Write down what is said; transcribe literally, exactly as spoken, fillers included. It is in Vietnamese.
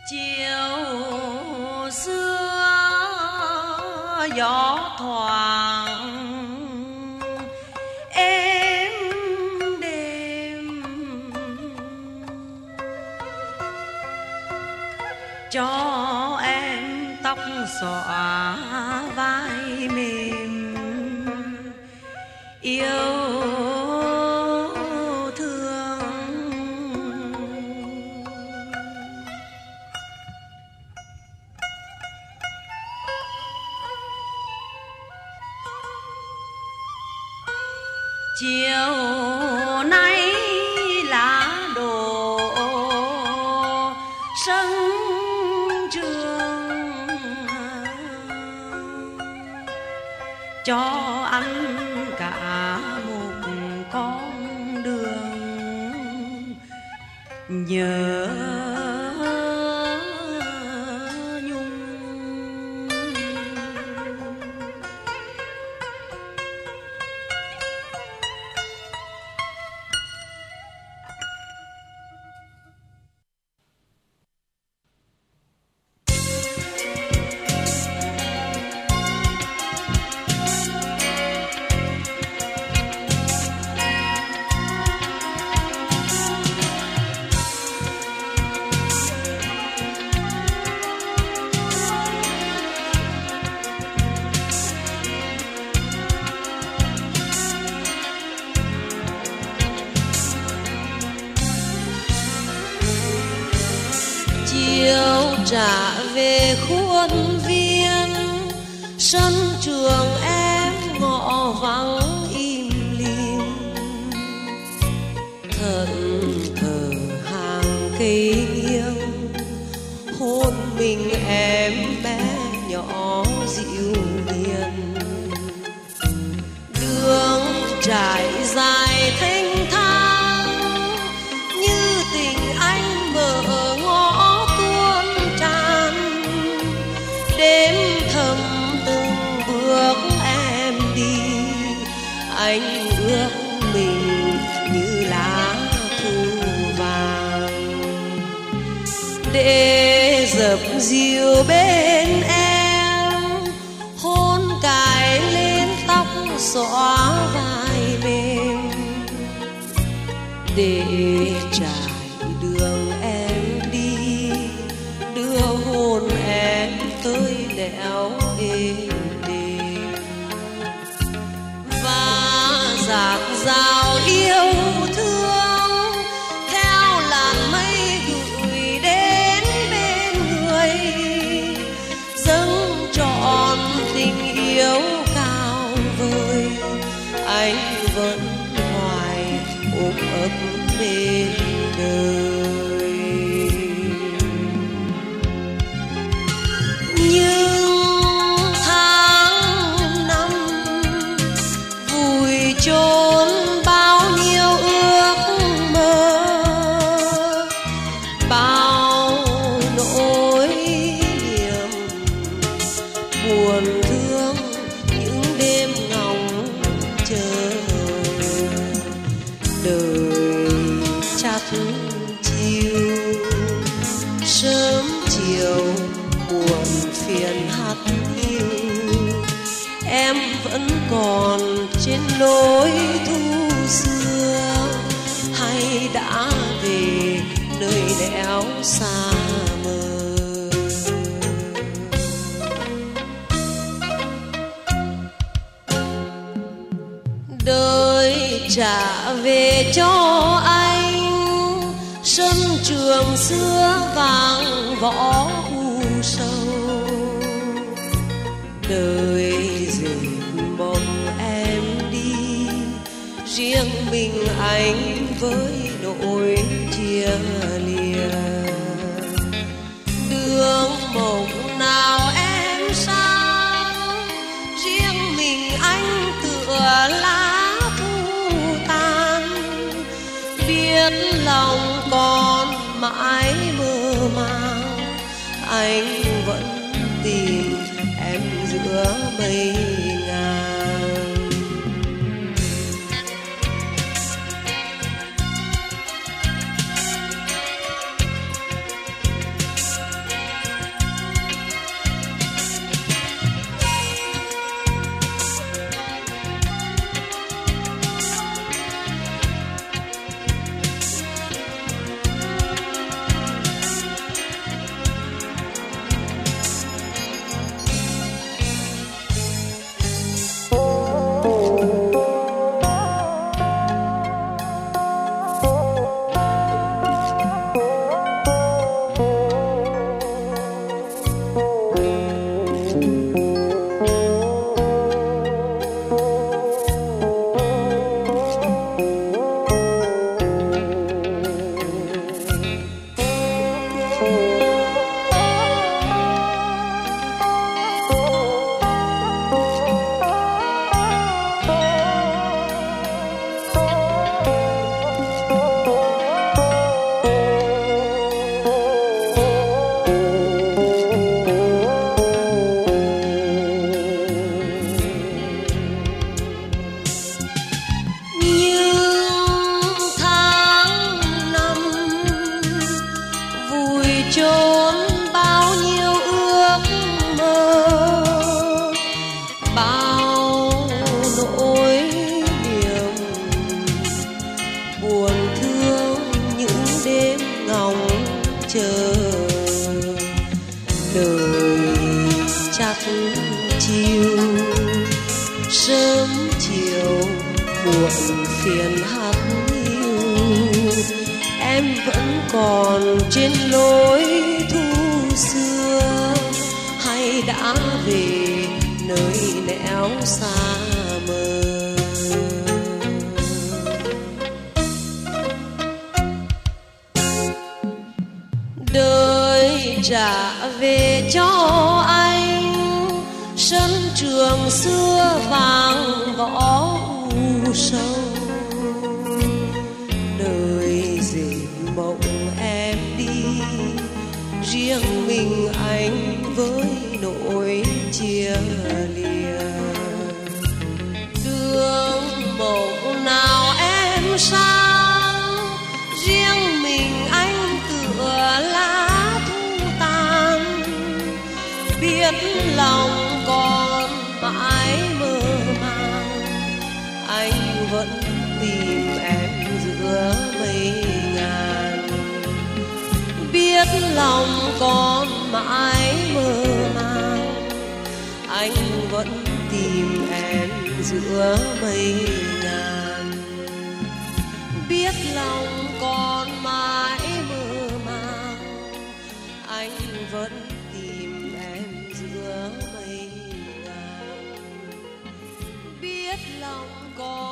chiều xưa gió thoảng êm đêm cho em tóc xõa vai mềm yêu chiều nay lá đổ sân trường cho anh cả một con đường nhớ chiều trả về khuôn viên sân trường em ngõ vắng im lìm thẫn thờ hàng cây nghiêng hôn mình em bé nhỏ dịu hiền đường trải dài thanh thang như tình anh mở ngõ đêm thầm từng bước em đi anh ước mình như lá thu vàng để dập dìu bên em hôn cài lên tóc xõa vai mềm để trải đường em đi đưa hôn em tới đèo êm đềm và dạt dào yêu thương theo làn mây gửi đến bên người dâng trọn tình yêu cao vời anh vẫn hoài ôm ấp bên đời. Nhưng tháng năm vùi chôn bao nhiêu ước mơ bao nỗi niềm buồn thương những đêm ngóng chờ đời chắt chiều sớm chiều buồn phiền hắt hiu em vẫn còn trên lối thu xưa hay đã về nơi đẽo xa mờ đời trả về cho anh sân trường xưa vàng võ sâu đời dệt bóng em đi riêng mình anh với nỗi chia lìa đường mộng nào em sang riêng mình anh tựa lá thu tàn biết lòng còn mãi mơ màng anh vẫn tìm em giữa mây ngàn. chiều, sớm chiều muộn phiền hắt hiu, em vẫn còn trên lối thu xưa, hay đã về nơi nẻo xa mờ. Đời trả về cho anh sân trường xưa vàng võ u sâu, đời dệt mộng em đi, riêng mình anh với nỗi chia lìa. Đường mộng nào em sang, riêng mình anh tựa lá thu tàn, biết lòng còn mãi mơ màng, anh vẫn tìm em giữa mây ngàn. Biết lòng còn mãi mơ màng, anh vẫn tìm em giữa mây ngàn. Biết lòng còn mãi mơ màng, anh vẫn tìm em giữa mây ngàn. Biết lòng còn